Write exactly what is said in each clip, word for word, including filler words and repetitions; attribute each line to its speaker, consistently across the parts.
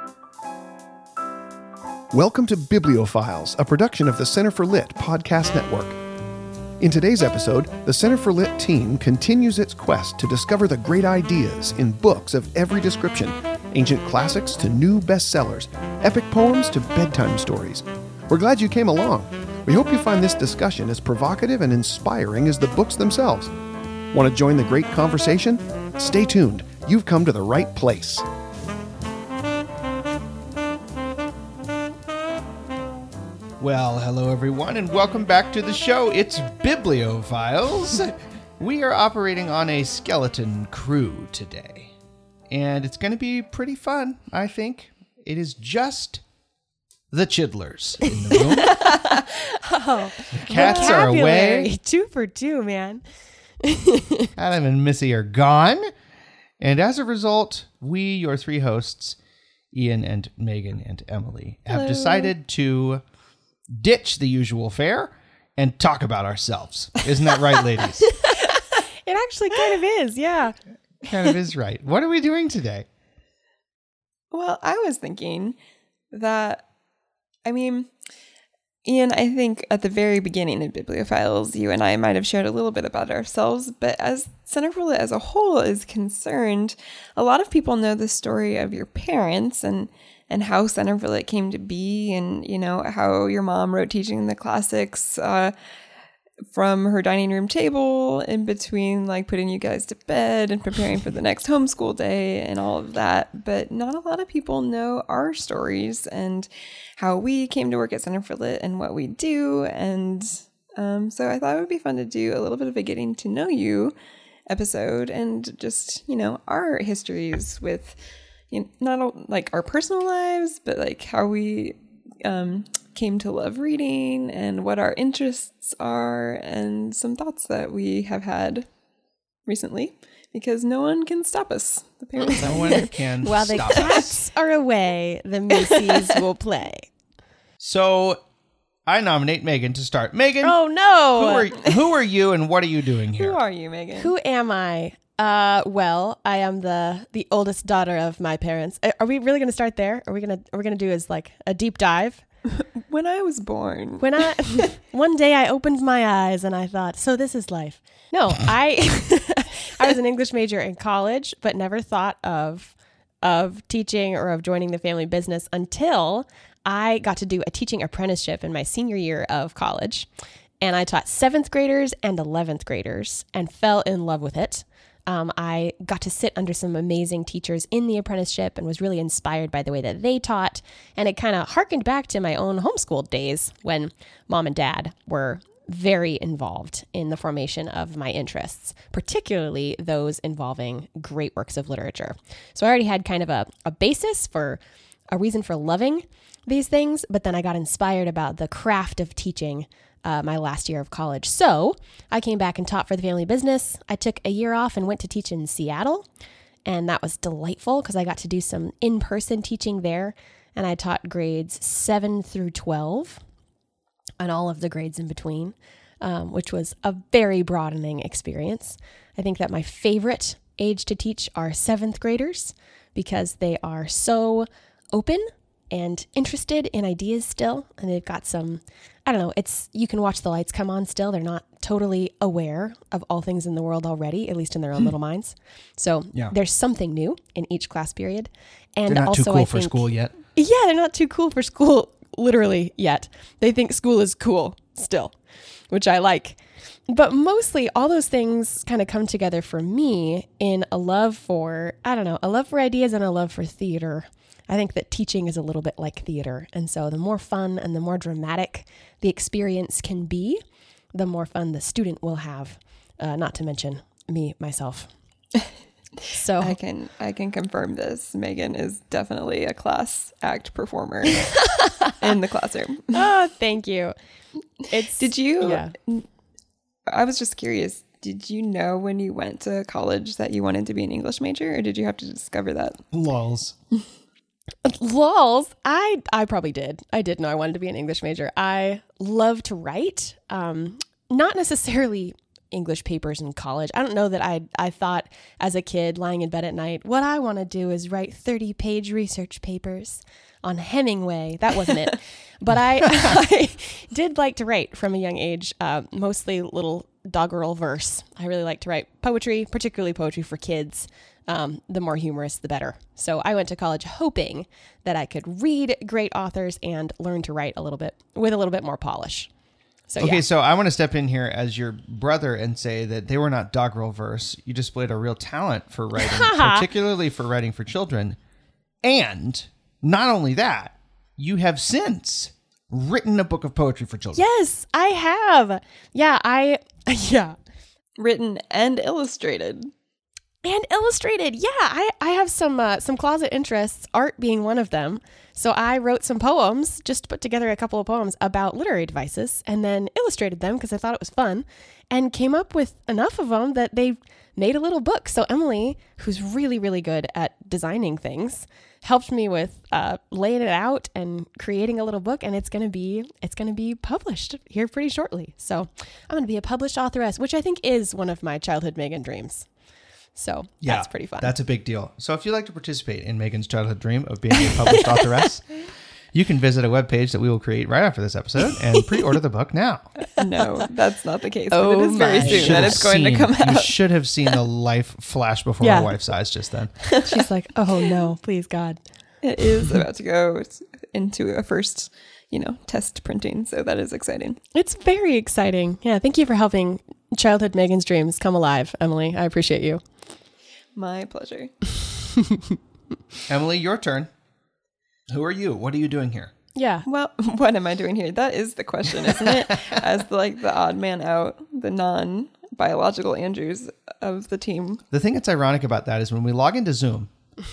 Speaker 1: Welcome to Bibliophiles, a production of the Center for Lit podcast network. In today's episode, the Center for Lit team continues its quest to discover the great ideas in books of every description, ancient classics to new bestsellers, epic poems to bedtime stories. We're glad you came along. We hope you find this discussion as provocative and inspiring as the books themselves. Want to join the great conversation? Stay tuned. You've come to the right place.
Speaker 2: Well, hello everyone, and welcome back to the show. It's Bibliophiles. We are operating on a skeleton crew today, and it's going to be pretty fun, I think. It is just the Chidlers in the room.
Speaker 3: Oh,
Speaker 2: the cats are away.
Speaker 3: Two for two, man.
Speaker 2: Adam and Missy are gone, and as a result, we, your three hosts, Ian and Megan and Emily, have
Speaker 3: Hello.
Speaker 2: decided to ditch the usual fare and talk about ourselves. Isn't that right, ladies?
Speaker 3: It actually kind of is, yeah.
Speaker 2: Kind of is right. What are we doing today?
Speaker 4: Well, I was thinking that, I mean, Ian, I think at the very beginning of Bibliophiles, you and I might have shared a little bit about ourselves, but as Center for Lit as a whole is concerned, a lot of people know the story of your parents and and how Center for Lit came to be, and, you know, how your mom wrote Teaching the Classics uh, from her dining room table in between, like, putting you guys to bed and preparing for the next homeschool day and all of that. But not a lot of people know our stories and how we came to work at Center for Lit and what we do. And um, so I thought it would be fun to do a little bit of a getting to know you episode and just, you know, our histories with, you know, not like our personal lives, but like how we um, came to love reading and what our interests are and some thoughts that we have had recently, because no one can stop us. The parents
Speaker 2: No one can
Speaker 3: While the
Speaker 2: stop us.
Speaker 3: cats are away, the Macy's will play.
Speaker 2: So I nominate Megan to start. Megan,
Speaker 3: Oh, no.
Speaker 2: who, are, who are you and what are you doing here?
Speaker 4: Who are you, Megan?
Speaker 3: Who am I? Uh, well, I am the the oldest daughter of my parents. Are we really going to start there? Are we going to are we going to do is like a deep dive?
Speaker 4: When I was born.
Speaker 3: When I one day I opened my eyes and I thought, so this is life. No, I I was an English major in college, but never thought of of teaching or of joining the family business until I got to do a teaching apprenticeship in my senior year of college. And I taught seventh graders and eleventh graders and fell in love with it. Um, I got to sit under some amazing teachers in the apprenticeship and was really inspired by the way that they taught. And it kind of harkened back to my own homeschool days when mom and dad were very involved in the formation of my interests, particularly those involving great works of literature. So I already had kind of a, a basis for a reason for loving these things, but then I got inspired about the craft of teaching Uh, my last year of college. So I came back and taught for the family business. I took a year off and went to teach in Seattle. And that was delightful because I got to do some in-person teaching there. And I taught grades seven through twelve and all of the grades in between, um, which was a very broadening experience. I think that my favorite age to teach are seventh graders because they are so open and interested in ideas still. And they've got some, I don't know, it's, you can watch the lights come on still. They're not totally aware of all things in the world already, at least in their own little minds. So
Speaker 2: Yeah.
Speaker 3: there's something new in each class period. And
Speaker 2: They're not
Speaker 3: also
Speaker 2: too cool
Speaker 3: I
Speaker 2: for
Speaker 3: think,
Speaker 2: school yet.
Speaker 3: Yeah, they're not too cool for school, literally yet. They think school is cool still, which I like. But mostly all those things kind of come together for me in a love for, I don't know, a love for ideas and a love for theater. I think that teaching is a little bit like theater. And so the more fun and the more dramatic the experience can be, the more fun the student will have, uh, not to mention me, myself. So
Speaker 4: I can I can confirm this. Megan is definitely a class act performer in the classroom.
Speaker 3: oh, thank you. It's
Speaker 4: Did you?
Speaker 3: Yeah.
Speaker 4: I was just curious. Did you know when you went to college that you wanted to be an English major, or did you have to discover that?
Speaker 2: Lols.
Speaker 3: Lols. I I probably did. I did know I wanted to be an English major. I love to write. Um, not necessarily English papers in college. I don't know that I I thought as a kid lying in bed at night, what I want to do is write thirty page research papers on Hemingway. That wasn't it. But I, I did like to write from a young age, uh, mostly little doggerel verse. I really like to write poetry, particularly poetry for kids. Um, the more humorous, the better. So I went to college hoping that I could read great authors and learn to write a little bit with a little bit more polish. So,
Speaker 2: okay,
Speaker 3: yeah.
Speaker 2: so I want to step in here as your brother and say that they were not doggerel verse. You displayed a real talent for writing, particularly for writing for children. And not only that, you have since written a book of poetry for children.
Speaker 3: Yes, I have. Yeah, I, yeah.
Speaker 4: Written and illustrated.
Speaker 3: And illustrated. Yeah, I, I have some uh, some closet interests, art being one of them. So I wrote some poems, just put together a couple of poems about literary devices and then illustrated them because I thought it was fun and came up with enough of them that they made a little book. So Emily, who's really, really good at designing things, helped me with uh, laying it out and creating a little book. And it's going to be it's going to be published here pretty shortly. So I'm going to be a published authoress, which I think is one of my childhood Megan dreams. So
Speaker 2: Yeah,
Speaker 3: that's pretty fun.
Speaker 2: That's a big deal. So if you'd like to participate in Megan's childhood dream of being a published authoress, you can visit a webpage that we will create right after this episode and pre-order the book now.
Speaker 4: No, that's not the case.
Speaker 3: Oh
Speaker 4: but it is very
Speaker 3: my.
Speaker 4: soon
Speaker 2: Should
Speaker 4: that
Speaker 2: have
Speaker 4: it's going
Speaker 2: seen-
Speaker 4: to come
Speaker 2: You
Speaker 4: out.
Speaker 2: should have seen the life flash before
Speaker 3: Yeah.
Speaker 2: my wife's eyes just then.
Speaker 3: She's like, oh no, please God.
Speaker 4: It is about to go into a first, you know, test printing. So that is exciting.
Speaker 3: It's very exciting. Yeah. Thank you for helping childhood Megan's dreams come alive, Emily. I appreciate you.
Speaker 4: My pleasure.
Speaker 2: Emily, your turn. Who are you? What are you doing here?
Speaker 3: Yeah.
Speaker 4: Well, what am I doing here? That is the question, isn't it? As the, like the odd man out, the non-biological Andrews of the team.
Speaker 2: The thing that's ironic about that is when we log into Zoom,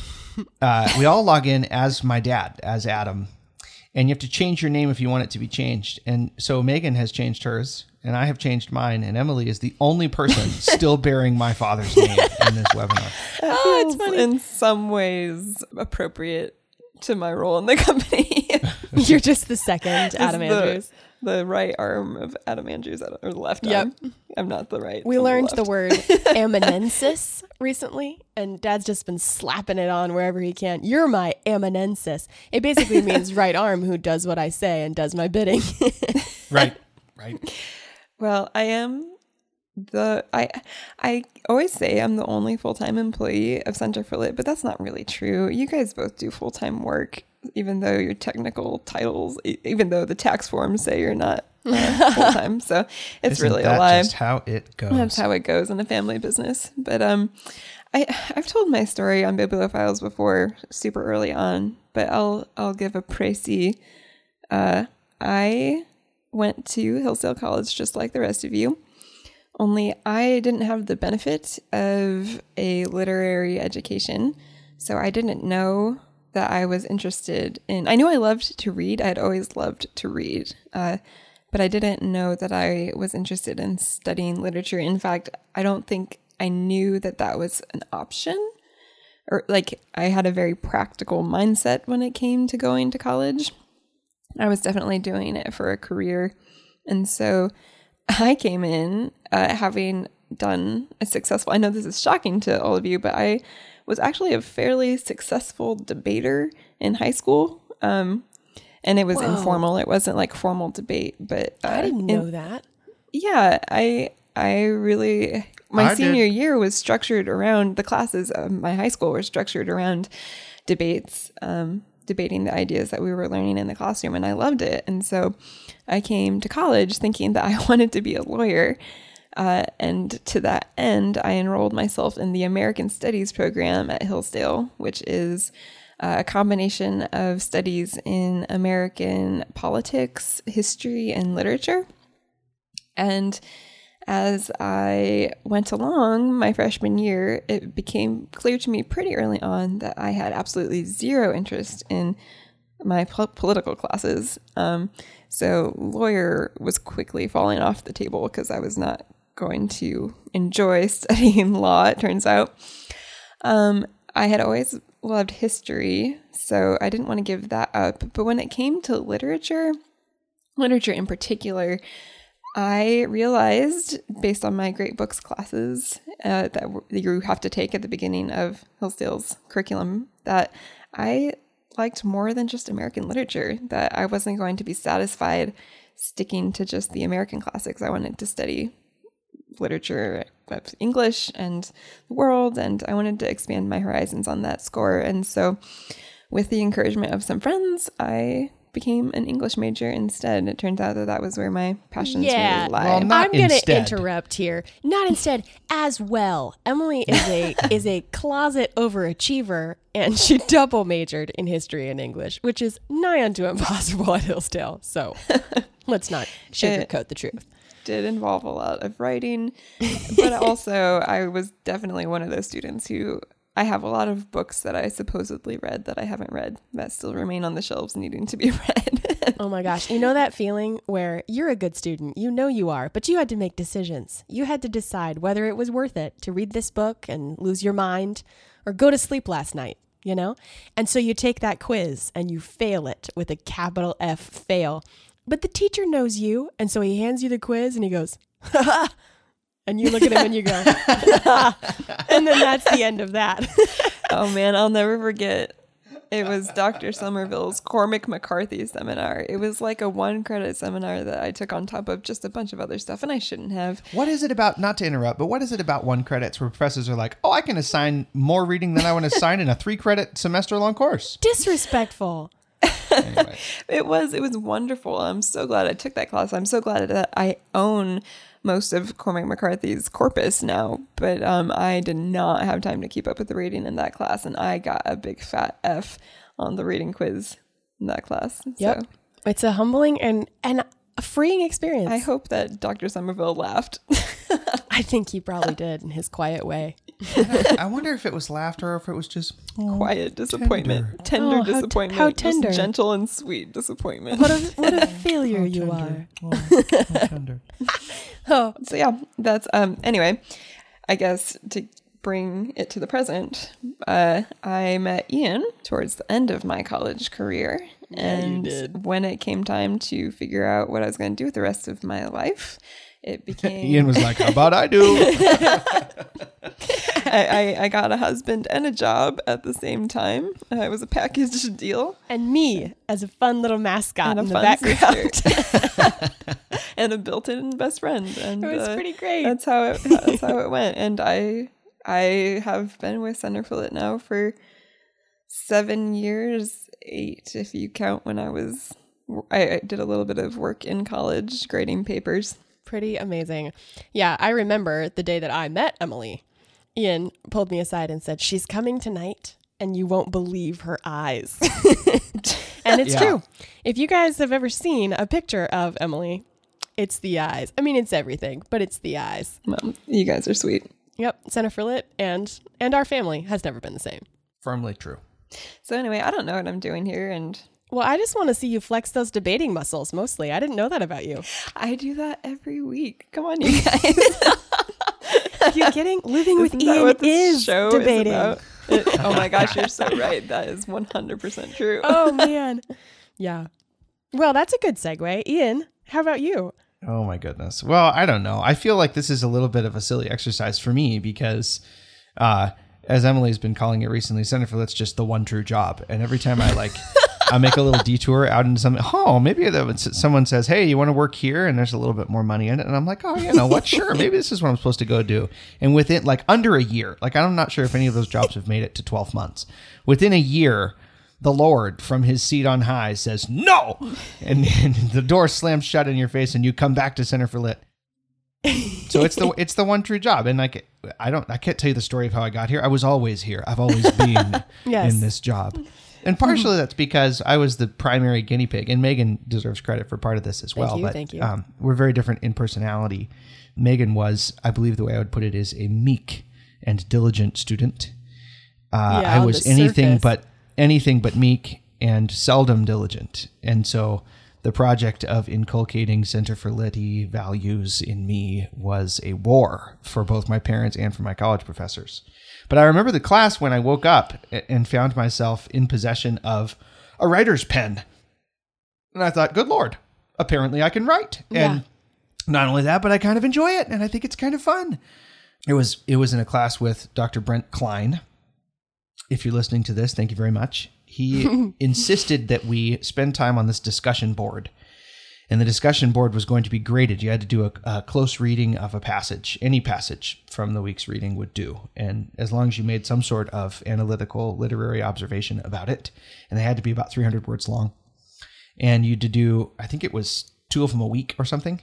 Speaker 2: uh, we all log in as my dad, as Adam. And you have to change your name if you want it to be changed. And so Megan has changed hers, and I have changed mine, and Emily is the only person still bearing my father's name in this webinar.
Speaker 4: That
Speaker 3: Oh, it's
Speaker 4: feels
Speaker 3: funny.
Speaker 4: in some ways appropriate to my role in the company.
Speaker 3: You're just the second
Speaker 4: Just
Speaker 3: Adam
Speaker 4: the,
Speaker 3: Andrews.
Speaker 4: The right arm of Adam Andrews, or the left
Speaker 3: Yep.
Speaker 4: arm. I'm not the right.
Speaker 3: We
Speaker 4: I'm
Speaker 3: learned the
Speaker 4: left.
Speaker 3: word amanensis recently, and Dad's just been slapping it on wherever he can. You're my amanensis. It basically means right arm who does what I say and does my bidding.
Speaker 2: Right, right.
Speaker 4: Well, I am the I I always say I'm the only full-time employee of Center for Lit, but that's not really true. You guys both do full-time work, even though your technical titles, e- even though the tax forms say you're not uh, full-time. So it's
Speaker 2: Isn't
Speaker 4: really
Speaker 2: that
Speaker 4: a lie.
Speaker 2: just how it goes?
Speaker 4: That's how it goes in a family business. But um, I I've told my story on Bibliophiles before, super early on. But I'll I'll give a précis. Uh, I went to Hillsdale College just like the rest of you. Only I didn't have the benefit of a literary education, so I didn't know that I was interested in. I knew I loved to read. I'd always loved to read. Uh, but I didn't know that I was interested in studying literature. In fact, I don't think I knew that that was an option, or like I had a very practical mindset when it came to going to college. I was definitely doing it for a career. And so I came in uh, having done a successful, I know this is shocking to all of you, but I was actually a fairly successful debater in high school. Um, and it was
Speaker 3: Whoa.
Speaker 4: informal. It wasn't like formal debate, but uh,
Speaker 3: I didn't
Speaker 4: in-
Speaker 3: know that.
Speaker 4: yeah, I I really my
Speaker 2: I
Speaker 4: senior
Speaker 2: did.
Speaker 4: year was structured around the classes of my high school were structured around debates, um, debating the ideas that we were learning in the classroom, and I loved it. And so I came to college thinking that I wanted to be a lawyer. Uh, and to that end, I enrolled myself in the American Studies program at Hillsdale, which is uh, a combination of studies in American politics, history, and literature. And as I went along my freshman year, it became clear to me pretty early on that I had absolutely zero interest in my po- political classes. Um, so lawyer was quickly falling off the table because I was not going to enjoy studying law, it turns out. Um, I had always loved history, so I didn't want to give that up. But when it came to literature, literature in particular, I realized, based on my great books classes uh, that you have to take at the beginning of Hillsdale's curriculum, that I liked more than just American literature, that I wasn't going to be satisfied sticking to just the American classics. I wanted to study literature of English and the world, and I wanted to expand my horizons on that score. And so with the encouragement of some friends, I became an English major instead. It turns out that that was where my passions
Speaker 3: Yeah.
Speaker 4: really lie.
Speaker 2: Well, not
Speaker 3: I'm going to
Speaker 2: instead.
Speaker 3: interrupt here. Not instead, as well. Emily is a is a closet overachiever, and she double majored in history and English, which is nigh unto impossible at Hillsdale. So let's not sugarcoat the truth.
Speaker 4: Did involve a lot of writing, but also I was definitely one of those students who I have a lot of books that I supposedly read that I haven't read that still remain on the shelves needing to be read.
Speaker 3: Oh my gosh. You know that feeling where you're a good student, you know you are, but you had to make decisions. You had to decide whether it was worth it to read this book and lose your mind or go to sleep last night, you know? And so you take that quiz and you fail it with a capital F fail. But the teacher knows you, and so he hands you the quiz and he goes, ha ha. And you look at him and you go, and then that's the end of that.
Speaker 4: Oh man, I'll never forget. It was Doctor Somerville's Cormac McCarthy seminar. It was like a one credit seminar that I took on top of just a bunch of other stuff, and I shouldn't have.
Speaker 2: What is it about, not to interrupt, but what is it about one credits where professors are like, oh, I can assign more reading than I want to assign in a three credit semester long course?
Speaker 3: Disrespectful.
Speaker 2: Anyway.
Speaker 4: It was it was wonderful. I'm so glad I took that class. I'm so glad that I own most of Cormac McCarthy's corpus now, but um, I did not have time to keep up with the reading in that class, and I got a big fat F on the reading quiz in that class.
Speaker 3: Yep.
Speaker 4: So
Speaker 3: It's a humbling and, and a freeing experience.
Speaker 4: I hope that Doctor Somerville laughed.
Speaker 3: I think he probably did in his quiet way.
Speaker 2: I wonder if it was laughter or if it was just oh,
Speaker 4: Quiet disappointment. Tender,
Speaker 3: Oh, how t-
Speaker 4: disappointment.
Speaker 3: how
Speaker 4: just
Speaker 3: tender.
Speaker 4: gentle and sweet disappointment.
Speaker 3: What a what a failure you are.
Speaker 2: Oh, how tender.
Speaker 3: Oh,
Speaker 4: So yeah, that's um anyway, I guess to bring it to the present, uh I met Ian towards the end of my college career.
Speaker 3: Yeah, you
Speaker 4: and
Speaker 3: did.
Speaker 4: when it came time to figure out what I was going to do with the rest of my life, it became
Speaker 2: Ian was like, how about I do?
Speaker 4: I, I, I got a husband and a job at the same time. Uh, it was a package deal.
Speaker 3: and me as a fun little mascot
Speaker 4: And a
Speaker 3: in the
Speaker 4: fun
Speaker 3: background.
Speaker 4: sister. And a built-in best friend. And
Speaker 3: It was
Speaker 4: uh,
Speaker 3: pretty great.
Speaker 4: That's how it that's how it went. And I I have been with Center for Lit now for seven years, eight if you count when I was I, I did a little bit of work in college grading papers.
Speaker 3: Pretty amazing. Yeah, I remember the day that I met Emily. Ian pulled me aside and said, she's coming tonight and you won't believe her eyes. And it's
Speaker 2: Yeah.
Speaker 3: true. If you guys have ever seen a picture of Emily, it's the eyes. I mean, it's everything, but it's the eyes.
Speaker 4: Well, you guys are sweet.
Speaker 3: Yep, Center for Lit and and our family has never been the same.
Speaker 2: Firmly true.
Speaker 4: So anyway, I don't know what I'm doing here, and
Speaker 3: Well, I just want to see you flex those debating muscles mostly. I didn't know that about you.
Speaker 4: I do that every week. Come on, you guys.
Speaker 3: Are you kidding? Living with
Speaker 4: Isn't that
Speaker 3: Ian
Speaker 4: what this
Speaker 3: is
Speaker 4: show
Speaker 3: debating.
Speaker 4: Is about? It- oh my gosh, you're so right. That is one hundred percent true.
Speaker 3: Oh, man. Yeah. Well, that's a good segue. Ian, how about you?
Speaker 2: Oh my goodness. Well, I don't know. I feel like this is a little bit of a silly exercise for me because, uh, as Emily's been calling it recently, Center for Lit's just the one true job. And every time I like, I make a little detour out into something. Oh, maybe that would, someone says, "Hey, you want to work here?" And there's a little bit more money in it. And I'm like, "Oh, you know what? Sure. Maybe this is what I'm supposed to go do." And within like under a year, like I'm not sure if any of those jobs have made it to twelve months. Within a year, the Lord from his seat on high says, "No," and, and the door slams shut in your face, and you come back to Center for Lit. So it's the it's the one true job, and like I don't I can't tell you the story of how I got here. I was always here. I've always been
Speaker 3: Yes.
Speaker 2: in this job, and partially that's because I was the primary guinea pig, and Megan deserves credit for part of this as
Speaker 3: Thank
Speaker 2: well.
Speaker 3: you,
Speaker 2: but
Speaker 3: thank you.
Speaker 2: Um, we're very different in personality. Megan was, I believe, the way I would put it is a meek and diligent student. Uh,
Speaker 3: Yeah,
Speaker 2: I
Speaker 3: on
Speaker 2: was
Speaker 3: the
Speaker 2: anything
Speaker 3: surface.
Speaker 2: but anything but meek and seldom diligent, and so the project of inculcating Center for Lit-y values in me was a war for both my parents and for my college professors. But I remember the class when I woke up and found myself in possession of a writer's pen. And I thought, good Lord, apparently I can write.
Speaker 3: Yeah.
Speaker 2: And not only that, but I kind of enjoy it, and I think it's kind of fun. It was it was in a class with Doctor Brent Klein. If you're listening to this, thank you very much. He insisted that we spend time on this discussion board. And the discussion board was going to be graded. You had to do a, a close reading of a passage. Any passage from the week's reading would do. And as long as you made some sort of analytical literary observation about it, and they had to be about three hundred words long. And you had to do, I think it was two of them a week or something.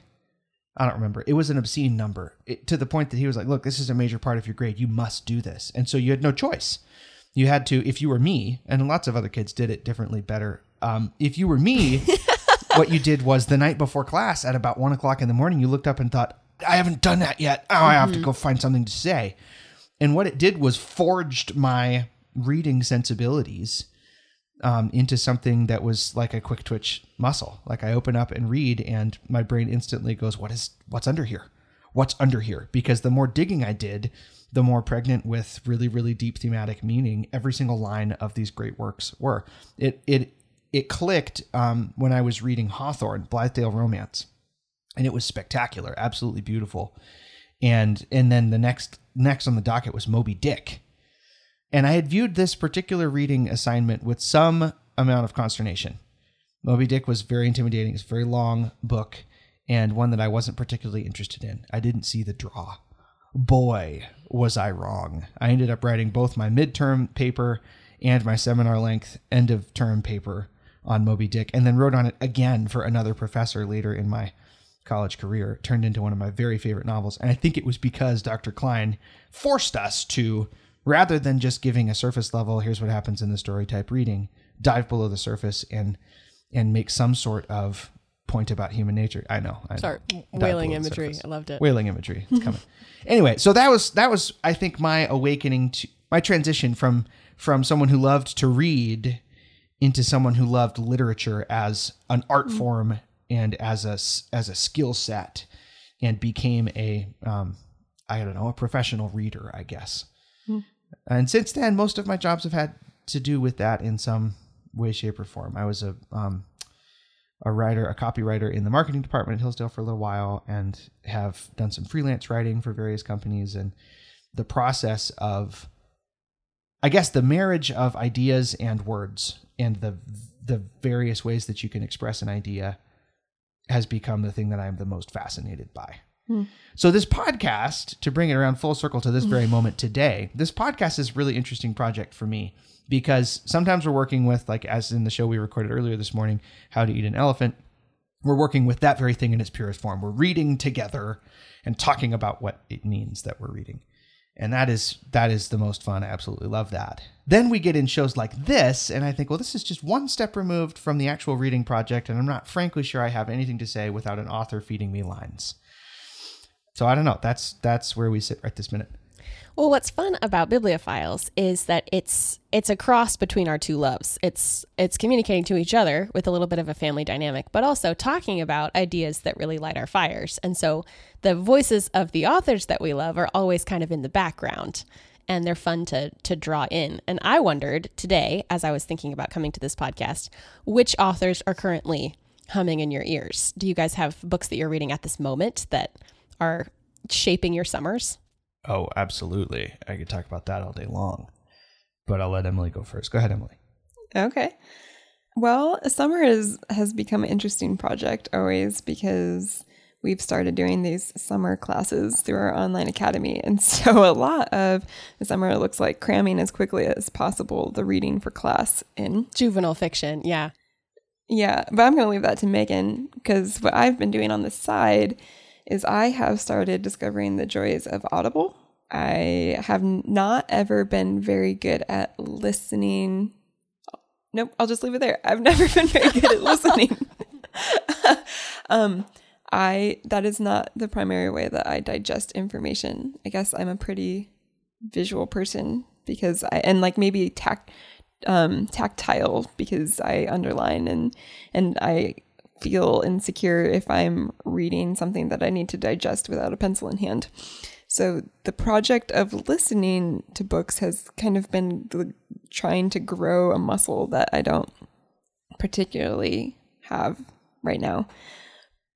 Speaker 2: I don't remember. It was an obscene number, it, to the point that he was like, look, this is a major part of your grade. You must do this. And so you had no choice. You had to, if you were me, and lots of other kids did it differently, better. Um, if you were me, what you did was the night before class at about one o'clock in the morning, you looked up and thought, I haven't done that yet. Oh, I have to go find something to say. And what it did was forged my reading sensibilities um, into something that was like a quick twitch muscle. Like I open up and read and my brain instantly goes, what is, what's under here? What's under here? Because the more digging I did, the more pregnant with really, really deep thematic meaning every single line of these great works were. It it it clicked um, when I was reading Hawthorne, Blithedale Romance, and it was spectacular, absolutely beautiful. And and then the next next on the docket was Moby Dick, and I had viewed this particular reading assignment with some amount of consternation. Moby Dick was very intimidating. It's a very long book, and one that I wasn't particularly interested in. I didn't see the draw. Boy, was I wrong. I ended up writing both my midterm paper and my seminar length end of term paper on Moby Dick, and then wrote on it again for another professor later in my college career. It turned into one of my very favorite novels. And I think it was because Doctor Klein forced us to, rather than just giving a surface level, here's what happens in the story type reading, dive below the surface and and make some sort of point about human nature. I know. I know.
Speaker 3: Sorry,
Speaker 2: Dive
Speaker 3: whaling
Speaker 2: below the
Speaker 3: imagery.
Speaker 2: surface.
Speaker 3: I loved it.
Speaker 2: Whaling imagery. It's coming. Anyway, so that was that was I think my awakening to my transition from from someone who loved to read into someone who loved literature as an art mm. form and as a as a skill set, and became a um, I don't know, a professional reader, I guess. Mm. And since then, most of my jobs have had to do with that in some way, shape, or form. I was a um, a writer, a copywriter in the marketing department at Hillsdale for a little while, and have done some freelance writing for various companies. And the process of, I guess, the marriage of ideas and words and the the various ways that you can express an idea has become the thing that I'm the most fascinated by. Hmm. So this podcast, to bring it around full circle to this very moment today, this podcast is a really interesting project for me, because sometimes we're working with, like as in the show we recorded earlier this morning, How to Eat an Elephant, we're working with that very thing in its purest form. We're reading together and talking about what it means that we're reading. And that is that is the most fun. I absolutely love that. Then we get in shows like this, and I think, well, this is just one step removed from the actual reading project, and I'm not frankly sure I have anything to say without an author feeding me lines. So I don't know. That's that's where we sit right this minute.
Speaker 3: Well, what's fun about Bibliophiles is that it's it's a cross between our two loves. It's it's communicating to each other with a little bit of a family dynamic, but also talking about ideas that really light our fires. And so the voices of the authors that we love are always kind of in the background, and they're fun to to draw in. And I wondered today, as I was thinking about coming to this podcast, which authors are currently humming in your ears? Do you guys have books that you're reading at this moment that are shaping your summers?
Speaker 2: Oh, absolutely. I could talk about that all day long, but I'll let Emily go first. Go ahead, Emily.
Speaker 4: Okay. Well, summer is, has become an interesting project always, because we've started doing these summer classes through our online academy. And so a lot of the summer looks like cramming as quickly as possible the reading for class in
Speaker 3: juvenile fiction. Yeah.
Speaker 4: Yeah. But I'm going to leave that to Megan, because what I've been doing on the side is I have started discovering the joys of Audible. I have not ever been very good at listening. Nope, I'll just leave it there. I've never been very good at listening. um, I that is not the primary way that I digest information. I guess I'm a pretty visual person, because I and like maybe tact um, tactile, because I underline and and I feel insecure if I'm reading something that I need to digest without a pencil in hand. So the project of listening to books has kind of been the, trying to grow a muscle that I don't particularly have right now.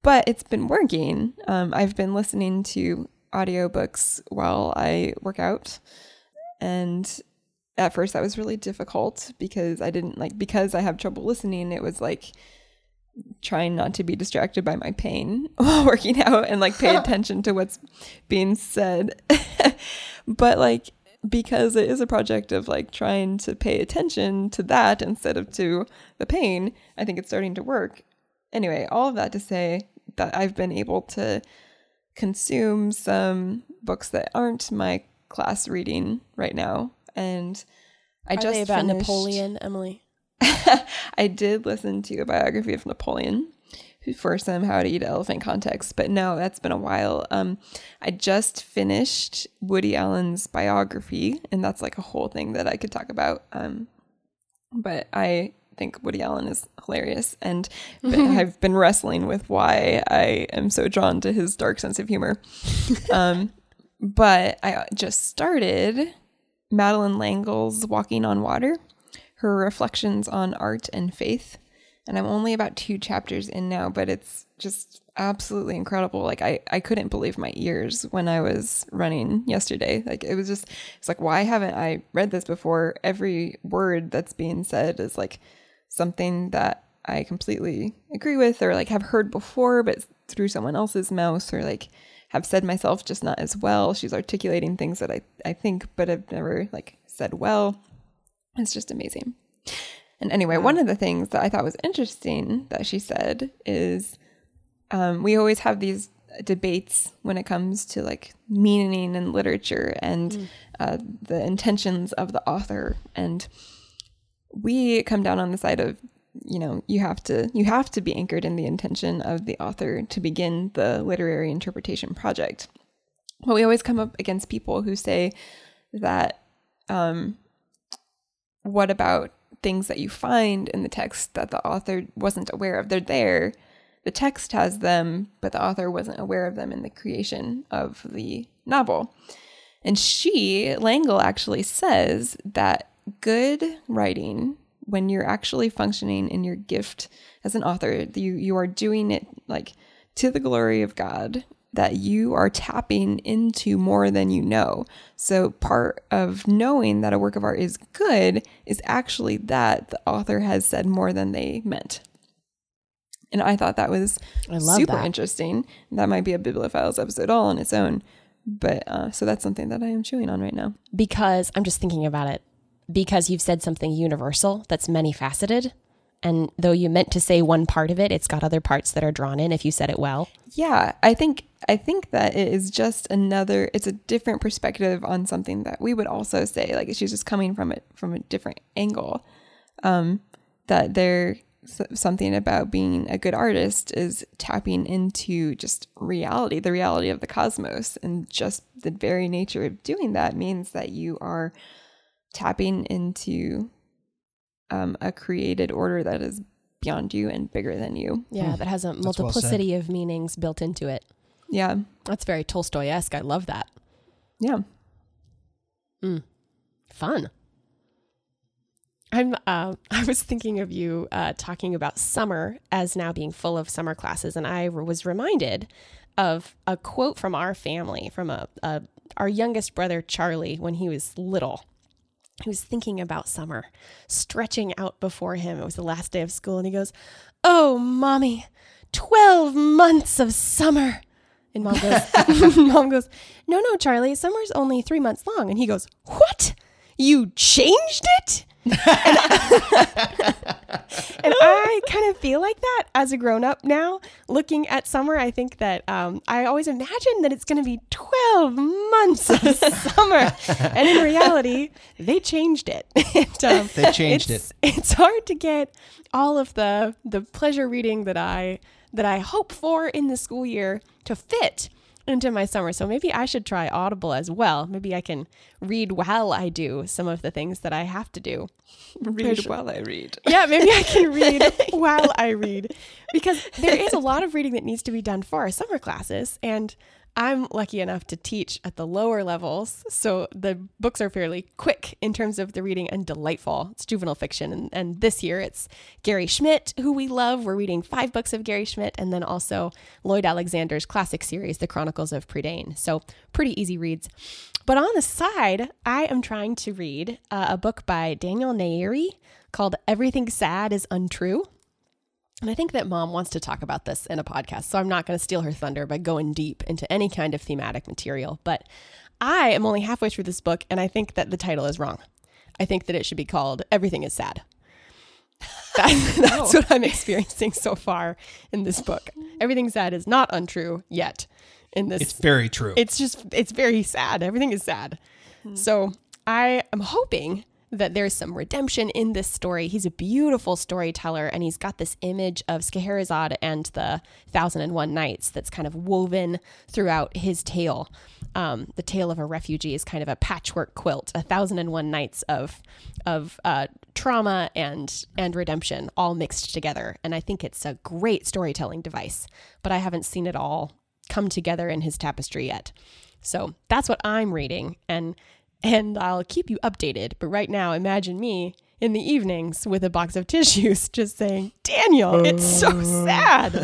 Speaker 4: but it's been working. Um, I've been listening to audiobooks while I work out. And at first that was really difficult because I didn't like, because I have trouble listening, it was like trying not to be distracted by my pain while working out and like pay attention to what's being said. But like, because it is a project of like trying to pay attention to that instead of to the pain, I think it's starting to work. Anyway, all of that to say that I've been able to consume some books that aren't my class reading right now. And I
Speaker 3: Are
Speaker 4: just
Speaker 3: they about
Speaker 4: finished,
Speaker 3: Napoleon, Emily?
Speaker 4: I did listen to a biography of Napoleon for some How to Eat an Elephant context, but no, that's been a while. Um, I just finished Woody Allen's biography, and that's like a whole thing that I could talk about. Um, but I think Woody Allen is hilarious, and I've been wrestling with why I am so drawn to his dark sense of humor. Um, but I just started Madeleine L'Engle's Walking on Water, her reflections on art and faith. And I'm only about two chapters in now, but it's just absolutely incredible. Like I, I couldn't believe my ears when I was running yesterday. Like it was just, it's like, why haven't I read this before? Every word that's being said is like something that I completely agree with or like have heard before, but through someone else's mouth, or like have said myself just not as well. She's articulating things that I, I think, but I've never like said well. It's just amazing. And anyway, wow. One of the things that I thought was interesting that she said is um, we always have these debates when it comes to like meaning and literature and mm. uh, the intentions of the author. And we come down on the side of, you know, you have to you have to be anchored in the intention of the author to begin the literary interpretation project. But we always come up against people who say that, um, what about things that you find in the text that the author wasn't aware of? They're there. The text has them, but the author wasn't aware of them in the creation of the novel. And she, L'Engle, actually says that good writing, when you're actually functioning in your gift as an author, you, you are doing it like to the glory of God, that you are tapping into more than you know. So part of knowing that a work of art is good is actually that the author has said more than they meant. And I thought that was
Speaker 3: I love
Speaker 4: super
Speaker 3: that.
Speaker 4: interesting. That might be a Bibliophiles episode all on its own. But uh, so that's something that I am chewing on right now.
Speaker 3: Because I'm just thinking about it. Because you've said something universal that's many faceted. And though you meant to say one part of it, it's got other parts that are drawn in if you said it well.
Speaker 4: Yeah, I think I think that it is just another, it's a different perspective on something that we would also say, like she's just coming from it from a different angle. Um, that there something about being a good artist is tapping into just reality, the reality of the cosmos. And just the very nature of doing that means that you are tapping into um, a created order that is beyond you and bigger than you.
Speaker 3: Yeah, that has a multiplicity well of meanings built into it.
Speaker 4: Yeah.
Speaker 3: That's very Tolstoy-esque. I love that.
Speaker 4: Yeah.
Speaker 3: Mm. Fun. I'm. Uh, I was thinking of you uh, talking about summer as now being full of summer classes, and I was reminded of a quote from our family, from a, a our youngest brother, Charlie, when he was little. He was thinking about summer, stretching out before him. It was the last day of school, and he goes, "Oh, Mommy, twelve months of summer." And Mom goes, Mom goes, "No, no, Charlie, summer's only three months long." And he goes, "What? You changed it?" and, I, and I kind of feel like that as a grown-up now. Looking at summer, I think that um, I always imagine that it's going to be twelve months of summer. And in reality, they changed it. and, um,
Speaker 2: they changed
Speaker 3: it's,
Speaker 2: it.
Speaker 3: It's hard to get all of the the pleasure reading that I that I hope for in the school year to fit into my summer. So maybe I should try Audible as well. Maybe I can read while I do some of the things that I have to do.
Speaker 4: Read while I read.
Speaker 3: Yeah, maybe I can read while I read, because there is a lot of reading that needs to be done for our summer classes. And I'm lucky enough to teach at the lower levels, so the books are fairly quick in terms of the reading and delightful. It's juvenile fiction, and, and this year it's Gary Schmidt, who we love. We're reading five books of Gary Schmidt, and then also Lloyd Alexander's classic series, The Chronicles of Prydain. So pretty easy reads. But on the side, I am trying to read uh, a book by Daniel Nayeri called Everything Sad is Untrue. And I think that Mom wants to talk about this in a podcast, so I'm not going to steal her thunder by going deep into any kind of thematic material. But I am only halfway through this book, and I think that the title is wrong. I think that it should be called Everything is Sad. That, that's oh. what I'm experiencing so far in this book. Everything sad is not untrue yet in this.
Speaker 2: It's very true.
Speaker 3: It's just, it's very sad. Everything is sad. Hmm. So I am hoping that there's some redemption in this story. He's a beautiful storyteller, and he's got this image of Scheherazade and the Thousand and One Nights that's kind of woven throughout his tale. Um, the tale of a refugee is kind of a patchwork quilt, a thousand and one nights of of uh, trauma and and redemption all mixed together. And I think it's a great storytelling device, but I haven't seen it all come together in his tapestry yet. So that's what I'm reading, and And I'll keep you updated. But right now, imagine me in the evenings with a box of tissues just saying, Daniel, it's so sad.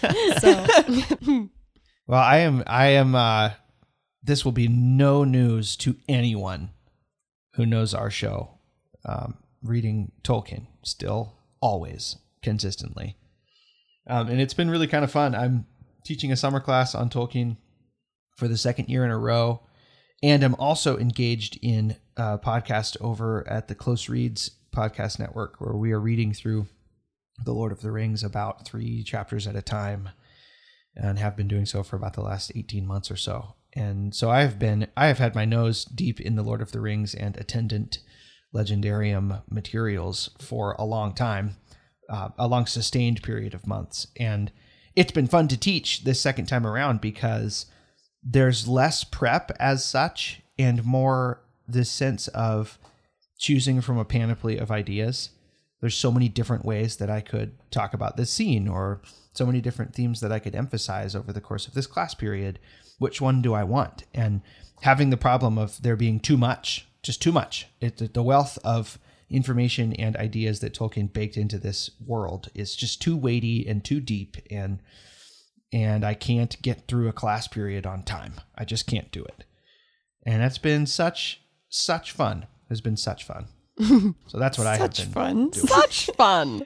Speaker 3: So.
Speaker 2: Well, I am, I am, uh, this will be no news to anyone who knows our show. Um, reading Tolkien still, always, consistently. Um, and it's been really kind of fun. I'm teaching a summer class on Tolkien for the second year in a row. And I'm also engaged in a podcast over at the Close Reads podcast network, where we are reading through The Lord of the Rings about three chapters at a time, and have been doing so for about the last eighteen months or so. And so I have been, I have had my nose deep in The Lord of the Rings and attendant legendarium materials for a long time, uh, a long sustained period of months. And it's been fun to teach this second time around because there's less prep as such, and more this sense of choosing from a panoply of ideas. There's so many different ways that I could talk about this scene, or so many different themes that I could emphasize over the course of this class period. Which one do I want? And having the problem of there being too much, just too much. It, the wealth of information and ideas that Tolkien baked into this world is just too weighty and too deep, and and I can't get through a class period on time. I just can't do it. And that's been such, such fun. It's been such fun. So that's what I have been
Speaker 3: fun.
Speaker 2: doing.
Speaker 3: Such fun.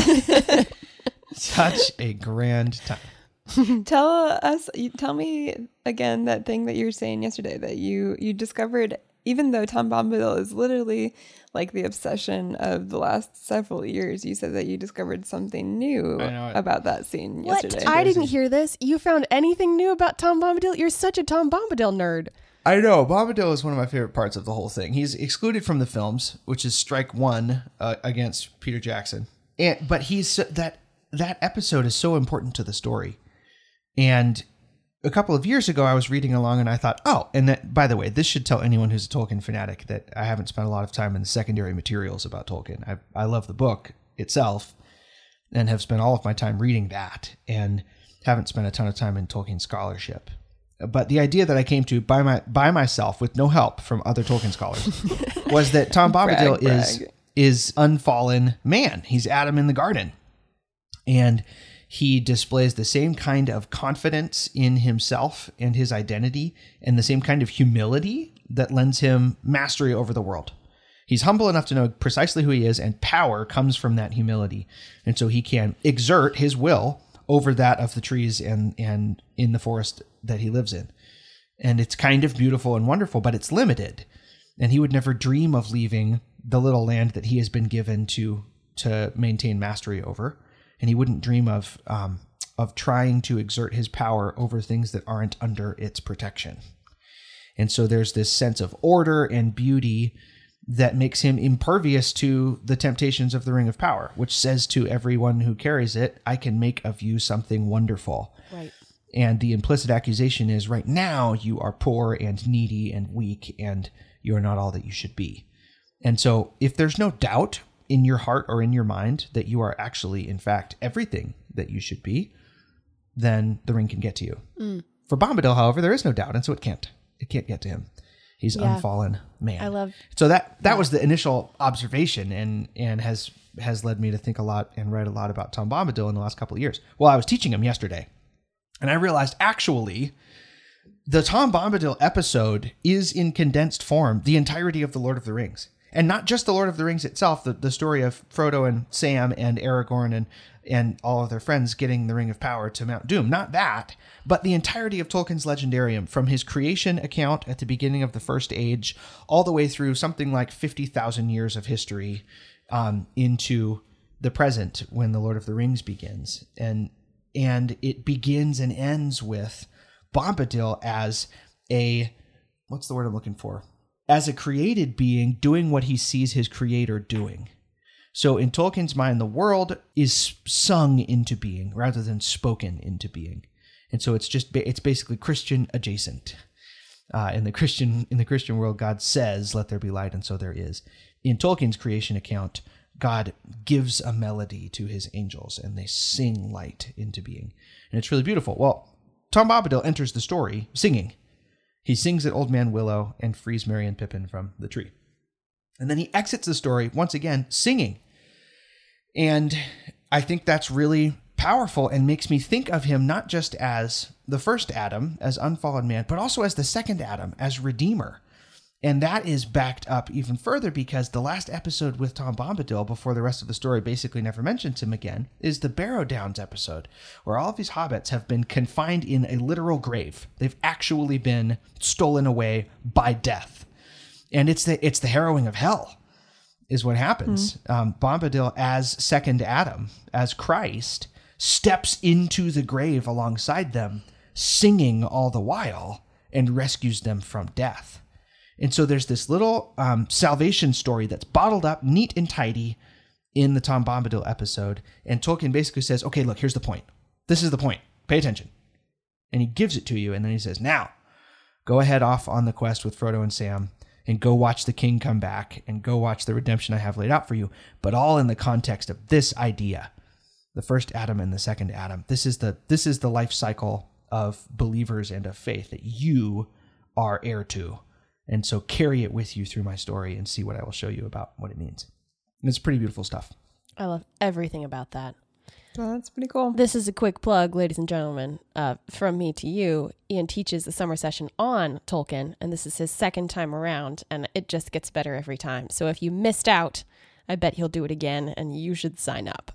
Speaker 2: Such a grand time.
Speaker 4: Tell us, you, tell me again that thing that you were saying yesterday, that you, you discovered, even though Tom Bombadil is literally like the obsession of the last several years, you said that you discovered something new about that scene
Speaker 3: what?
Speaker 4: yesterday.
Speaker 3: I didn't hear this. You found anything new about Tom Bombadil? You're such a Tom Bombadil nerd.
Speaker 2: I know. Bombadil is one of my favorite parts of the whole thing. He's excluded from the films, which is strike one uh, against Peter Jackson. And but he's that that episode is so important to the story. And a couple of years ago, I was reading along and I thought, oh, and that, by the way, this should tell anyone who's a Tolkien fanatic that I haven't spent a lot of time in the secondary materials about Tolkien. I, I love the book itself and have spent all of my time reading that, and haven't spent a ton of time in Tolkien scholarship. But the idea that I came to by my by myself with no help from other Tolkien scholars was that Tom Bombadil
Speaker 4: brag,
Speaker 2: is
Speaker 4: brag.
Speaker 2: is unfallen man. He's Adam in the garden. And he displays the same kind of confidence in himself and his identity, and the same kind of humility that lends him mastery over the world. He's humble enough to know precisely who he is, and power comes from that humility. And so he can exert his will over that of the trees and, and in the forest that he lives in. And it's kind of beautiful and wonderful, but it's limited. And he would never dream of leaving the little land that he has been given to, to maintain mastery over. And he wouldn't dream of um, of trying to exert his power over things that aren't under its protection. And so there's this sense of order and beauty that makes him impervious to the temptations of the Ring of Power, which says to everyone who carries it, I can make of you something wonderful.
Speaker 3: Right.
Speaker 2: And the implicit accusation is, right now you are poor and needy and weak, and you are not all that you should be. And so if there's no doubt in your heart or in your mind that you are actually, in fact, everything that you should be, then the ring can get to you.
Speaker 3: Mm.
Speaker 2: For Bombadil, however, there is no doubt, and so it can't. It can't get to him. He's
Speaker 3: Yeah.
Speaker 2: unfallen man.
Speaker 3: I love
Speaker 2: So that that was the initial observation, and and has has led me to think a lot and write a lot about Tom Bombadil in the last couple of years. Well, I was teaching him yesterday, and I realized actually the Tom Bombadil episode is in condensed form the entirety of the Lord of the Rings. And not just the Lord of the Rings itself, the, the story of Frodo and Sam and Aragorn and and all of their friends getting the Ring of Power to Mount Doom. Not that, but the entirety of Tolkien's Legendarium, from his creation account at the beginning of the First Age, all the way through something like fifty thousand years of history um, into the present when the Lord of the Rings begins. And and it begins and ends with Bombadil as a, what's the word I'm looking for? As a created being doing what he sees his creator doing. So in Tolkien's mind, the world is sung into being rather than spoken into being. And so it's just, it's basically Christian adjacent. Uh, in the Christian, in the Christian world, God says, let there be light, and so there is. In Tolkien's creation account, God gives a melody to his angels and they sing light into being. And it's really beautiful. Well, Tom Bombadil enters the story singing. He sings at Old Man Willow and frees Merry and Pippin from the tree. And then he exits the story once again singing. And I think that's really powerful and makes me think of him not just as the first Adam, as unfallen man, but also as the second Adam, as Redeemer. And that is backed up even further because the last episode with Tom Bombadil, before the rest of the story basically never mentions him again, is the Barrow Downs episode, where all of these hobbits have been confined in a literal grave. They've actually been stolen away by death. And it's the it's the harrowing of hell is what happens. Mm. Um, Bombadil, as second Adam, as Christ, steps into the grave alongside them, singing all the while, and rescues them from death. And so there's this little um, salvation story that's bottled up, neat and tidy in the Tom Bombadil episode. And Tolkien basically says, okay, look, here's the point. This is the point. Pay attention. And he gives it to you. And then he says, now, go ahead off on the quest with Frodo and Sam and go watch the king come back and go watch the redemption I have laid out for you. But all in the context of this idea, the first Adam and the second Adam. This is the this is the life cycle of believers and of faith that you are heir to. And so carry it with you through my story and see what I will show you about what it means. And it's pretty beautiful stuff.
Speaker 3: I love everything about that.
Speaker 4: Oh, that's pretty cool.
Speaker 3: This is a quick plug, ladies and gentlemen, uh, from me to you. Ian teaches the summer session on Tolkien, and this is his second time around, and it just gets better every time. So if you missed out, I bet he'll do it again, and you should sign up.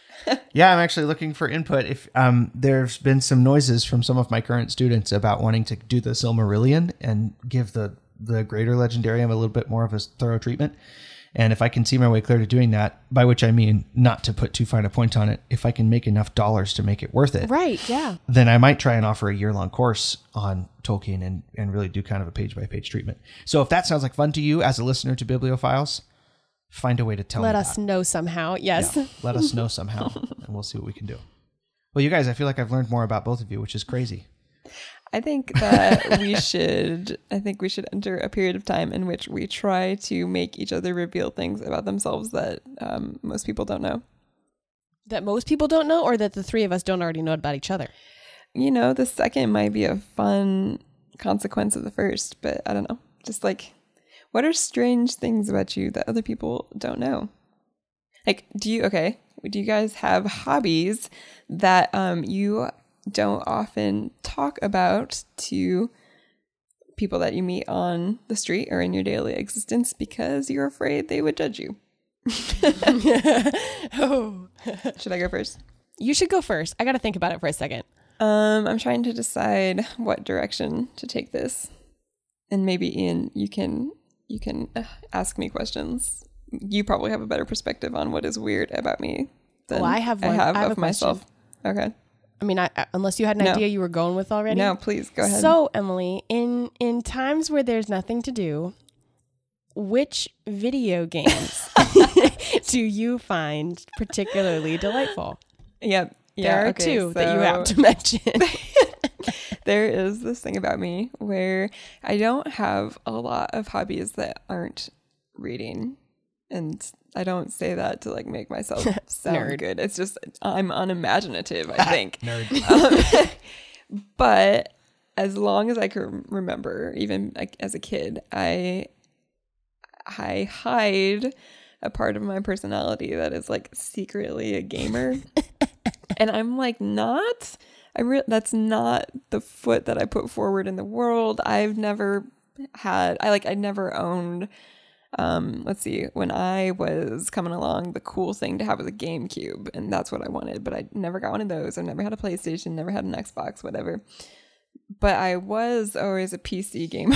Speaker 2: Yeah, I'm actually looking for input. If um, there's been some noises from some of my current students about wanting to do the Silmarillion and give the the greater legendarium a little bit more of a thorough treatment. And if I can see my way clear to doing that, by which I mean not to put too fine a point on it, if I can make enough dollars to make it worth it,
Speaker 3: right? Yeah.
Speaker 2: Then I might try and offer a year-long course on Tolkien and, and really do kind of a page-by-page treatment. So if that sounds like fun to you as a listener to Bibliophiles, find a way to tell
Speaker 3: Let
Speaker 2: me
Speaker 3: us
Speaker 2: that.
Speaker 3: know somehow. Yes.
Speaker 2: Yeah, let us know somehow, and we'll see what we can do. Well, you guys, I feel like I've learned more about both of you, which is crazy.
Speaker 4: I think that we should, I think we should enter a period of time in which we try to make each other reveal things about themselves that um, most people don't know.
Speaker 3: That most people don't know, or that the three of us don't already know about each other?
Speaker 4: You know, the second might be a fun consequence of the first, but I don't know. Just like, what are strange things about you that other people don't know? Like, do you, okay, do you guys have hobbies that um, you don't often talk about to people that you meet on the street or in your daily existence because you're afraid they would judge you?
Speaker 3: Oh.
Speaker 4: Should I go first?
Speaker 3: You should go first. I got to think about it for a second.
Speaker 4: Um, I'm trying to decide what direction to take this. And maybe Ian, you can you can uh, ask me questions. You probably have a better perspective on what is weird about me than
Speaker 3: Oh, I have one.
Speaker 4: I have
Speaker 3: I have
Speaker 4: of
Speaker 3: a
Speaker 4: myself. Okay.
Speaker 3: I mean, I, I- unless you had an
Speaker 4: No.
Speaker 3: idea you were going with already.
Speaker 4: No, please go ahead.
Speaker 3: So, Emily, in in times where there's nothing to do, which video games do you find particularly delightful?
Speaker 4: Yep. Yeah,
Speaker 3: There are
Speaker 4: okay,
Speaker 3: two that you have
Speaker 4: so-
Speaker 3: to mention.
Speaker 4: There is this thing about me where I don't have a lot of hobbies that aren't reading. And I don't say that to like make myself sound
Speaker 3: Nerd.
Speaker 4: good. It's just I'm unimaginative, I think.
Speaker 2: Nerd.
Speaker 4: Um, but as long as I can remember, even like as a kid, I I hide a part of my personality that is like secretly a gamer. And I'm like not I re- that's not the foot that I put forward in the world. I've never had I like I never owned um let's see, when I was coming along, the cool thing to have was a GameCube, and that's what I wanted, but I never got one of those. I never had a PlayStation, never had an Xbox, whatever. But I was always a P C gamer.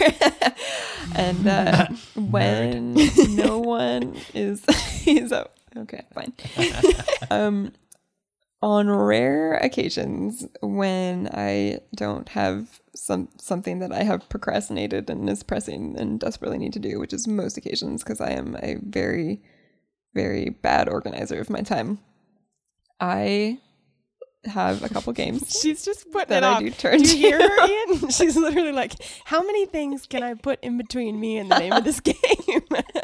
Speaker 4: And uh, when no one is he's up okay, fine. um On rare occasions when I don't have some something that I have procrastinated and is pressing and desperately need to do, which is most occasions because I am a very, very bad organizer of my time, I have a couple games.
Speaker 3: She's just putting
Speaker 4: that
Speaker 3: it
Speaker 4: I
Speaker 3: off.
Speaker 4: do turn
Speaker 3: Do you
Speaker 4: to.
Speaker 3: hear her, Ian? She's literally like, how many things can I put in between me and the name of this game?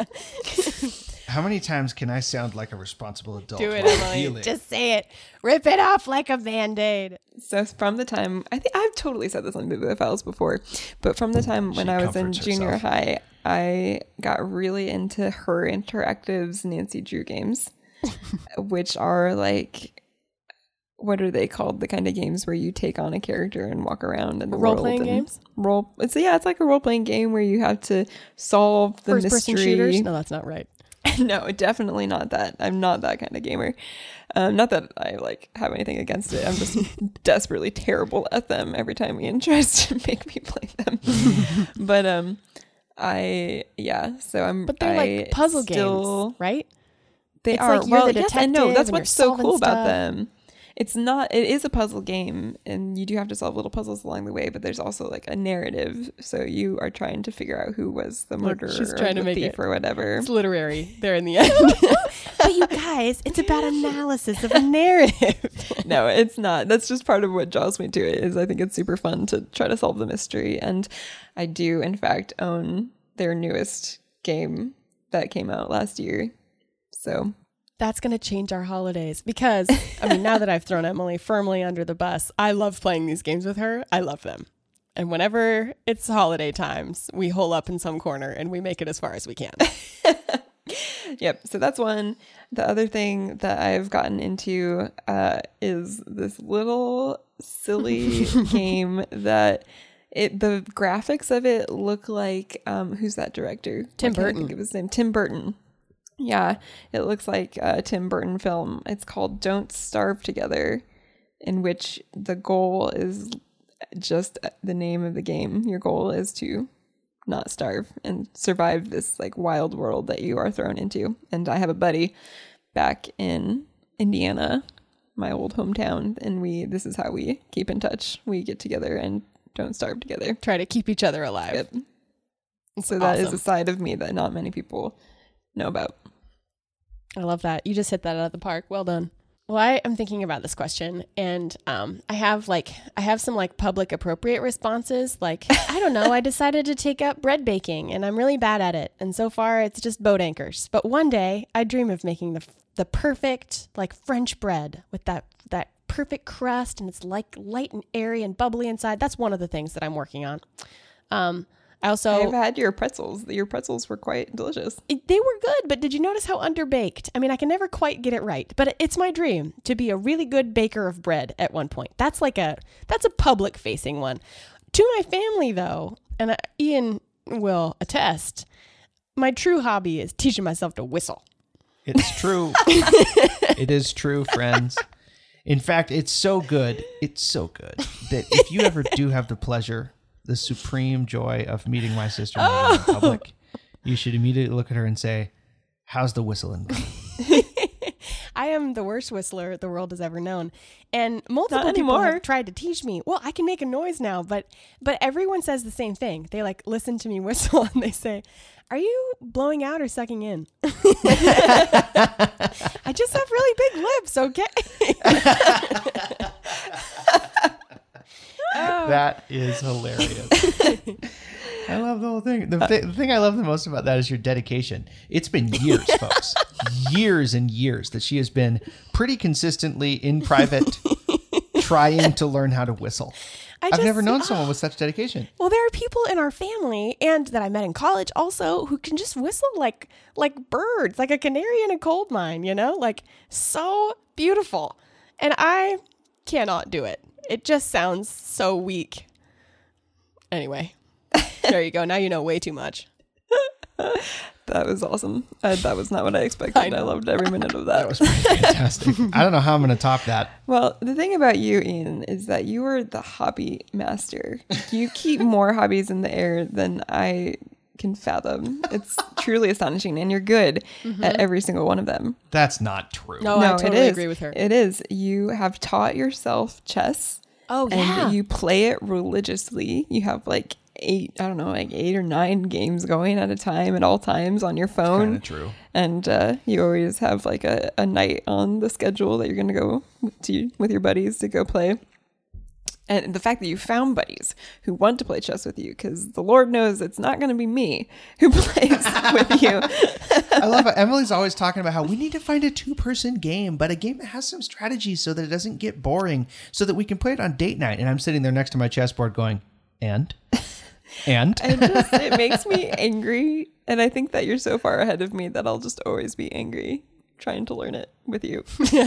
Speaker 2: How many times can I sound like a responsible adult?
Speaker 3: Do it,
Speaker 2: while
Speaker 3: Emily.
Speaker 2: healing?
Speaker 3: Just say it. Rip it off like a Band-Aid.
Speaker 4: So from the time, I think I've totally said this on Bibliophiles before, but from the time when
Speaker 2: She
Speaker 4: I was in
Speaker 2: comforts
Speaker 4: junior
Speaker 2: herself.
Speaker 4: high, I got really into Her Interactive's Nancy Drew games, which are like, what are they called? The kind of games where you take on a character and walk around in the world.
Speaker 3: Role-playing
Speaker 4: and
Speaker 3: games?
Speaker 4: Role. It's yeah, it's like a role playing game where you have to solve the
Speaker 3: First-person
Speaker 4: mystery.
Speaker 3: shooters? No, that's not right.
Speaker 4: No, definitely not that. I'm not that kind of gamer. Um, not that I like have anything against it. I'm just desperately terrible at them every time Ian tries to make me play them. But um, I yeah. So I'm.
Speaker 3: But they're
Speaker 4: I
Speaker 3: like puzzle
Speaker 4: still,
Speaker 3: games, right?
Speaker 4: They
Speaker 3: It's
Speaker 4: are.
Speaker 3: like you're
Speaker 4: well,
Speaker 3: the
Speaker 4: yes and no.
Speaker 3: detective
Speaker 4: That's
Speaker 3: and
Speaker 4: what's
Speaker 3: you're
Speaker 4: so
Speaker 3: solving
Speaker 4: cool about
Speaker 3: stuff.
Speaker 4: them. It's not. It is a puzzle game, and you do have to solve little puzzles along the way. But there's also like a narrative, so you are trying to figure out who was the
Speaker 3: Look,
Speaker 4: murderer,
Speaker 3: she's
Speaker 4: or
Speaker 3: trying to
Speaker 4: the
Speaker 3: make
Speaker 4: thief,
Speaker 3: it-
Speaker 4: or whatever.
Speaker 3: It's literary there in the end. But you guys, it's about analysis of a narrative.
Speaker 4: No, it's not. That's just part of what draws me to it. Is I think it's super fun to try to solve the mystery, and I do in fact own their newest game that came out last year. So
Speaker 3: That's going to change our holidays because, I mean, now that I've thrown Emily firmly under the bus, I love playing these games with her. I love them. And whenever it's holiday times, we hole up in some corner and we make it as far as we can.
Speaker 4: Yep. So that's one. The other thing that I've gotten into uh, is this little silly game that it the graphics of it look like um, who's that director?
Speaker 3: Tim
Speaker 4: Why can't I
Speaker 3: Burton.
Speaker 4: think of his name. Tim Burton. Yeah, it looks like a Tim Burton film. It's called Don't Starve Together, in which the goal is just the name of the game. Your goal is to not starve and survive this like wild world that you are thrown into. And I have a buddy back in Indiana, my old hometown, and we this is how we keep in touch. We get together and don't starve together.
Speaker 3: Try to keep each other alive.
Speaker 4: Yep. So that is
Speaker 3: awesome.
Speaker 4: a side of me that not many people know about.
Speaker 3: I love that. You just hit that out of the park. Well done. Well, I am thinking about this question, and um, I have like I have some like public appropriate responses. Like I don't know, I decided to take up bread baking, and I'm really bad at it. And so far, it's just boat anchors. But one day, I dream of making the the perfect like French bread with that that perfect crust, and it's like light and airy and bubbly inside. That's one of the things that I'm working on. Um, I also
Speaker 4: I've had your pretzels. Your pretzels were quite delicious.
Speaker 3: It- They were good, but did you notice how underbaked? I mean, I can never quite get it right, but it's my dream to be a really good baker of bread at one point. That's like a that's a public facing one. To my family though, and uh, Ian will attest, my true hobby is teaching myself to whistle.
Speaker 2: It's true. It is true, friends. In fact, it's so good. It's so good that if you ever do have the pleasure, the supreme joy of meeting my sister Megan in public, you should immediately look at her and say, "How's the whistling?"
Speaker 3: I am the worst whistler the world has ever known. And multiple
Speaker 4: Not
Speaker 3: people
Speaker 4: anymore.
Speaker 3: have tried to teach me. Well, I can make a noise now, but but everyone says the same thing. They like listen to me whistle and they say, "Are you blowing out or sucking in?" I just have really big lips, okay?
Speaker 2: That is hilarious. I love the whole thing. The, th- the thing I love the most about that is your dedication. It's been years, folks. Years and years that she has been pretty consistently in private trying to learn how to whistle.
Speaker 3: I
Speaker 2: I've
Speaker 3: just,
Speaker 2: never known someone with such dedication.
Speaker 3: Well, there are people in our family and that I met in college also who can just whistle like like birds, like a canary in a coal mine, you know? Like so beautiful. And I cannot do it. It just sounds so weak. Anyway, there you go. Now you know way too much.
Speaker 4: That was awesome. I, that was not what I expected.
Speaker 3: I
Speaker 4: I,
Speaker 3: know.
Speaker 4: loved every minute of that.
Speaker 2: That was pretty fantastic. I don't know how I'm going to top that.
Speaker 4: Well, the thing about you, Ian, is that you are the hobby master. You keep more hobbies in the air than I can fathom. It's truly astonishing, and you're good
Speaker 3: Mm-hmm.
Speaker 4: at every single one of them.
Speaker 2: That's not true.
Speaker 3: No, I
Speaker 4: it
Speaker 3: totally
Speaker 4: is.
Speaker 3: agree with her.
Speaker 4: It is. You have taught yourself chess,
Speaker 3: Oh,
Speaker 4: and
Speaker 3: yeah.
Speaker 4: you play it religiously. You have like eight, I don't know, like eight or nine games going at a time at all times on your
Speaker 2: Kind
Speaker 4: phone.
Speaker 2: of true.
Speaker 4: And uh, you always have like a, a night on the schedule that you're going to go to with your buddies to go play. And the fact that you found buddies who want to play chess with you, because the Lord knows it's not going to be me who plays with you.
Speaker 2: I love it. Emily's always talking about how we need to find a two-person game, but a game that has some strategy so that it doesn't get boring, so that we can play it on date night. And I'm sitting there next to my chessboard going, and? And?
Speaker 4: It just, it makes me angry. And I think that you're so far ahead of me that I'll just always be angry trying to learn it with you.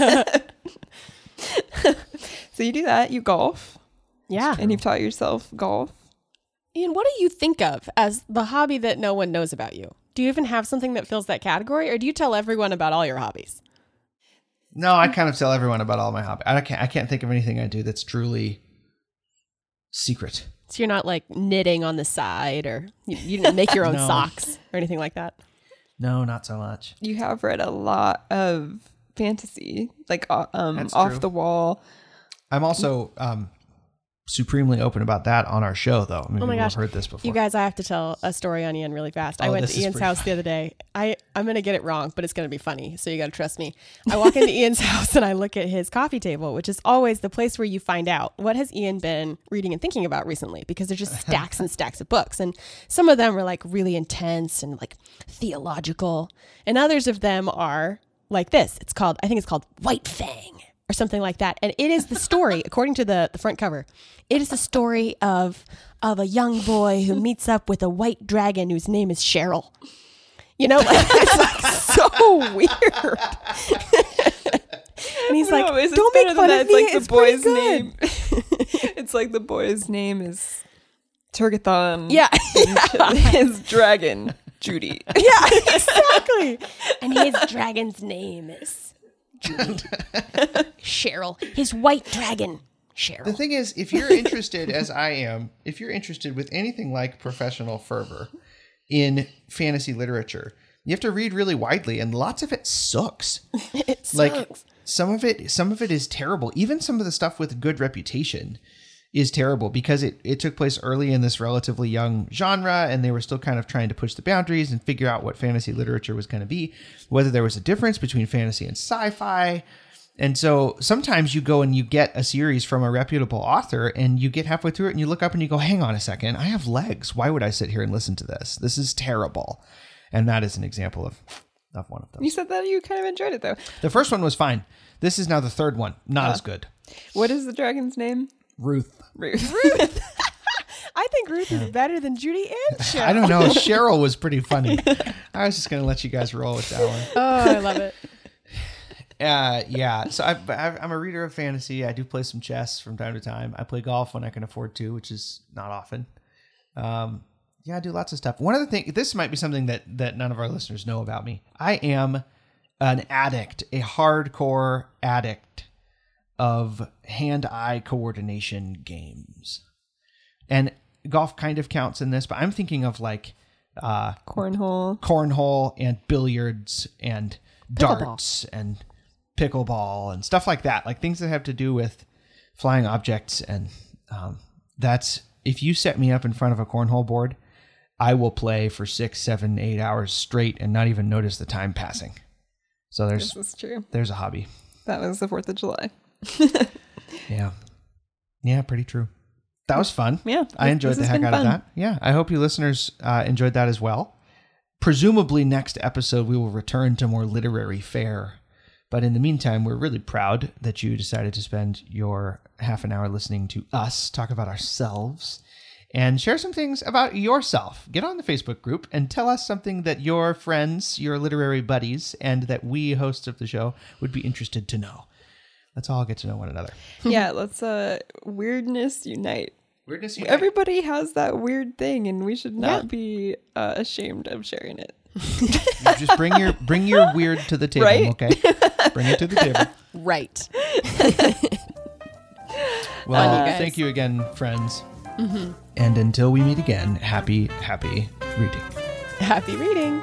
Speaker 4: So you do that, you golf,
Speaker 3: Yeah.
Speaker 4: and you've taught yourself golf.
Speaker 3: Ian, what do you think of as the hobby that no one knows about you? Do you even have something that fills that category, or do you tell everyone about all your hobbies?
Speaker 2: No, I kind of tell everyone about all my hobbies. I can't, I can't think of anything I do that's truly secret.
Speaker 3: So you're not like knitting on the side, or you, you didn't make your own
Speaker 2: No.
Speaker 3: socks or anything like that?
Speaker 2: No, not so much.
Speaker 4: You have read a lot of fantasy, like uh, um,
Speaker 2: That's
Speaker 4: off
Speaker 2: true.
Speaker 4: the wall.
Speaker 2: I'm also um, supremely open about that on our show, though. I mean,
Speaker 3: Oh my
Speaker 2: people
Speaker 3: gosh.
Speaker 2: have heard this before.
Speaker 3: You guys, I have to tell a story on Ian really fast. I
Speaker 2: Oh,
Speaker 3: went
Speaker 2: this
Speaker 3: to
Speaker 2: is
Speaker 3: Ian's
Speaker 2: pretty
Speaker 3: house
Speaker 2: funny.
Speaker 3: the other day. I, I'm going to get it wrong, but it's going to be funny. So you got to trust me. I walk into Ian's house and I look at his coffee table, which is always the place where you find out what has Ian been reading and thinking about recently, because there's just stacks and stacks of books. And some of them are like really intense and like theological. And others of them are like this. It's called, I think it's called White Fang or something like that. And it is the story, according to the, the front cover, it is the story of of a young boy who meets up with a white dragon whose name is Cheryl. You know, like, it's like so weird. And he's like,
Speaker 4: No, it's
Speaker 3: don't
Speaker 4: better
Speaker 3: make
Speaker 4: than
Speaker 3: fun
Speaker 4: that.
Speaker 3: of
Speaker 4: It's
Speaker 3: me.
Speaker 4: like the
Speaker 3: It's pretty
Speaker 4: boy's
Speaker 3: good.
Speaker 4: name. It's like the boy's name is Turgathon.
Speaker 3: Yeah.
Speaker 4: And his dragon, Judy.
Speaker 3: Yeah, exactly. And his dragon's name is Judy. Cheryl. His white dragon, Cheryl.
Speaker 2: The thing is, if you're interested, as I am, if you're interested with anything like professional fervor in fantasy literature, you have to read really widely, and lots of it sucks.
Speaker 3: It
Speaker 2: Like
Speaker 3: sucks.
Speaker 2: some of it, some of it is terrible. Even some of the stuff with good reputation is terrible because it, it took place early in this relatively young genre, and they were still kind of trying to push the boundaries and figure out what fantasy literature was going to be, whether there was a difference between fantasy and sci-fi. And so sometimes you go and you get a series from a reputable author and you get halfway through it and you look up and you go, hang on a second, I have legs. Why would I sit here and listen to this? This is terrible. And that is an example of, of one of them.
Speaker 4: You said that you kind of enjoyed it, though.
Speaker 2: The first one was fine. This is now the third one. Not as good.
Speaker 4: What is the dragon's name?
Speaker 2: Ruth.
Speaker 4: Ruth.
Speaker 3: I think Ruth is better than Judy and Cheryl.
Speaker 2: I don't know. Cheryl was pretty funny. I was just going to let you guys roll with that one.
Speaker 3: Oh, I love it.
Speaker 2: Uh, yeah. So I, I, I'm a reader of fantasy. I do play some chess from time to time. I play golf when I can afford to, which is not often. Um, yeah, I do lots of stuff. One of the things, this might be something that, that none of our listeners know about me. I am an addict, a hardcore addict of hand-eye coordination games. And golf kind of counts in this, but I'm thinking of like uh,
Speaker 4: Cornhole.
Speaker 2: cornhole and billiards and darts and pickleball and stuff like that, like things that have to do with flying objects. And um, that's, if you set me up in front of a cornhole board, I will play for six, seven, eight hours straight and not even notice the time passing. So there's
Speaker 4: This is true.
Speaker 2: there's a hobby.
Speaker 4: That was the fourth of July.
Speaker 2: Yeah. Yeah, pretty true. That was fun.
Speaker 4: Yeah,
Speaker 2: I
Speaker 4: this-
Speaker 2: enjoyed
Speaker 4: this
Speaker 2: the
Speaker 4: has
Speaker 2: heck
Speaker 4: been
Speaker 2: out of
Speaker 4: fun.
Speaker 2: that. Yeah. I hope you listeners uh, enjoyed that as well. Presumably next episode, we will return to more literary fare But in the meantime, we're really proud that you decided to spend your half an hour listening to us talk about ourselves and share some things about yourself. Get on the Facebook group and tell us something that your friends, your literary buddies, and that we hosts of the show would be interested to know. Let's all get to know one another.
Speaker 4: Yeah, let's uh, weirdness unite.
Speaker 2: Weirdness unite.
Speaker 4: Everybody has that weird thing, and we should not
Speaker 3: Yeah.
Speaker 4: be uh, ashamed of sharing it.
Speaker 2: You just bring your bring your weird to the table,
Speaker 4: Right?
Speaker 2: okay? Bring it to the table.
Speaker 3: Right.
Speaker 2: Well,
Speaker 3: Fun, you guys.
Speaker 2: thank you again, friends. Mm-hmm. And until we meet again, happy, happy reading.
Speaker 3: Happy reading.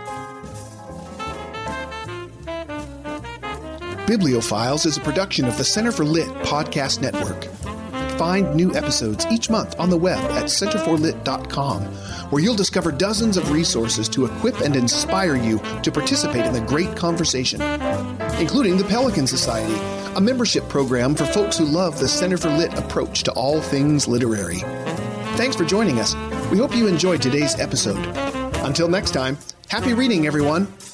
Speaker 1: Bibliophiles is a production of the Center for Lit Podcast Network. Find new episodes each month on the web at center for lit dot com, where you'll discover dozens of resources to equip and inspire you to participate in the great conversation, including the Pelican Society, a membership program for folks who love the Center for Lit approach to all things literary. Thanks for joining us. We hope you enjoyed today's episode. Until next time, happy reading, everyone.